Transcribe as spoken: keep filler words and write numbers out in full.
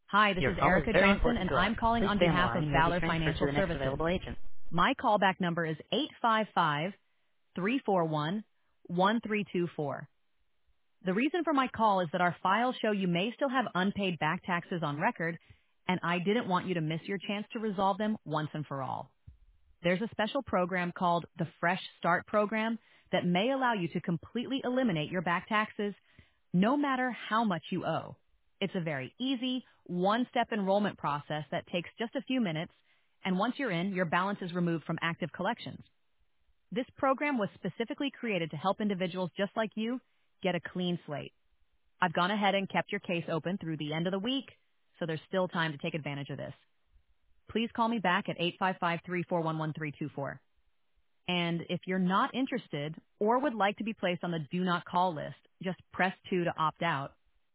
Hi, this Your is call is Erica very Johnson, important and to us. I'm calling Please on stay on the behalf line of and you'll be Valor transferred to Financial the next Services. available agent. My callback number is eight five five, three four one, one three two four. The reason for my call is that our files show you may still have unpaid back taxes on record, and I didn't want you to miss your chance to resolve them once and for all. There's a special program called the Fresh Start Program that may allow you to completely eliminate your back taxes, no matter how much you owe. It's a very easy, one-step enrollment process that takes just a few minutes, and once you're in, your balance is removed from active collections. This program was specifically created to help individuals just like you get a clean slate. I've gone ahead and kept your case open through the end of the week, so there's still time to take advantage of this. Please call me back at eight five five, three four one, one three two four. And if you're not interested or would like to be placed on the do not call list, just press two to opt out.